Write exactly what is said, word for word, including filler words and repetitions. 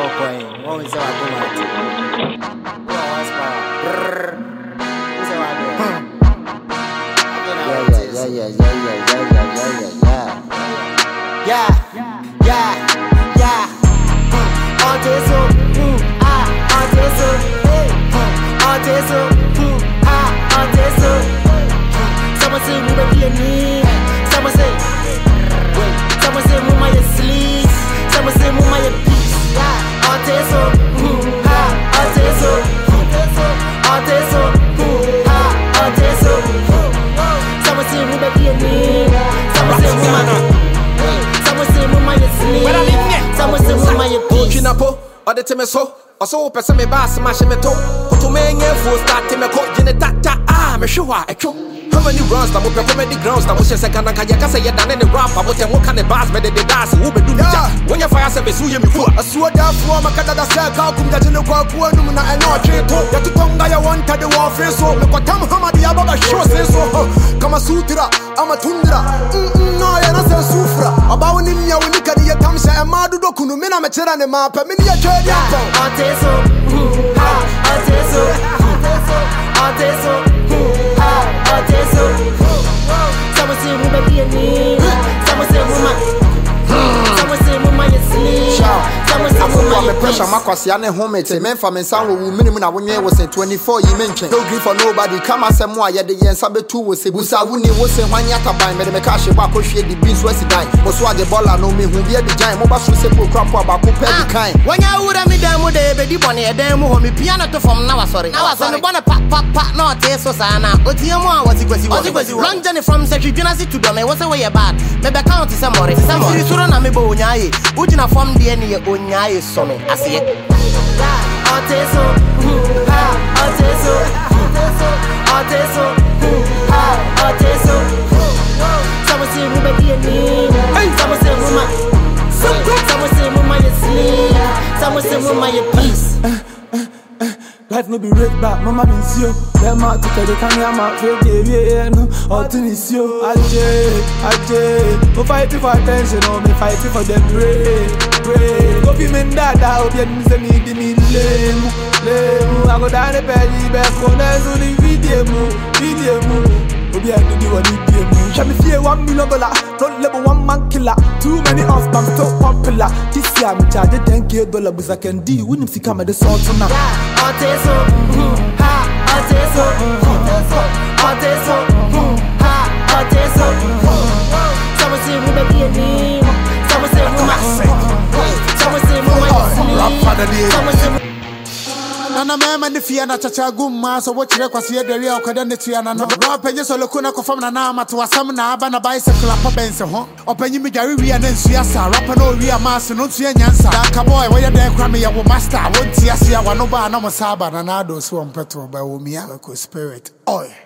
coin. What is our tomato? Yeah, yeah, yeah, yeah, yeah, yeah, yeah, yeah, yeah, yeah, yeah, yeah. Artiso, ah, artiso, artiso, ah, artiso. Someone say we be a knee. Someone say, wait. Someone say move my sleeves. Someone say move my piece. Artiso, ah, artiso, artiso, ah, artiso. Someone say move be a knee. Someone say move my, someone say move my sleeves. Someone say move my piece. Chinapo, or the Temeso, or so person me bass smash me toe. Put to me for start to me coat, Genetata, ah, me sure I cho. How many rounds that will comedy grounds that was a second and I say you're done in the rap about what kind of bars made the dance who be doing that. When your fire service, who you before I saw that from a Canada circle, come that in the world, and not treat that to tongue I wanted the warfare so look what Tom Hamad the Abba show says so. Come a sutra, I'm a tundra. No, you're not a sufra. About him, you will look at the Tamsa and Madu Dokunu, Mina Machera and Map, a miniature. Arteso, Arteso, Arteso, Arteso. Someone say move be a knee. Someone say move my. Someone say move my sleep. Someone say move my pressure. Makwasi ane home te men fa men san wo minimum na wonye wo say twenty-four yi menchen. No grief for nobody. Come asem mo aye de yen sabe tu wo se busa wuni wo se hwan yata ban me de me ka hye ba ko hwe di bi so asidan. Mo so ade baller no me hu bi e di jan. Mo ba so se pro crap ba ko pe di kan. Wanya wura mi dan mo de be di bone e dan mo ho mi piano to from na wa sorry. Na wa sorry bone pa pa pa no te so sana. Otie mo a wasi kwasi wo. Long journey from Secretary Journey to Dome. What's the way you bad? Me be count se more se more. Suru na me bo onyaye. Ujina form de ne onyaye so me. Asiye. Arteso, ah, arteso, arteso, ah, arteso. Someone say move be a knee. Someone say move my, someone say move my sleep. Someone say move my piece. Life no be red back, mama miss you. Them out to tell the can ya ma fake yeah no. All to miss you. Aje, aje. No fighting for attention, no me fighting for them pray, pray. Go be men dada, obi en se mi di mi lemu, lemu. I go down the belly, back on us on the video mu, video mu. Obi en do the one video mu. Shall me fear one million dollar, don't level one man killer. Too many of them so popular. This year me charge ten k dollar, but I can do. Wouldn't see come at the salt now. Arteso, ha, arteso, arteso, ha, arteso. Someone say move be a knee. Someone say move my. Someone say move my. Someone say. Nana mema ni fia na chacha gumma so wo kire kwase edari akwada ne tua na no no penye so loku na kofam na na amato asam na aba na bicycle apa bense ho openyi mi gari wi na nsu asa rapa no wi amaso no nsu nyansa da ka boy wo ye da kra me ye wo master won ti ase ya wano ba na mo saba na na do so on petrol ba wo mi a ko spirit oil.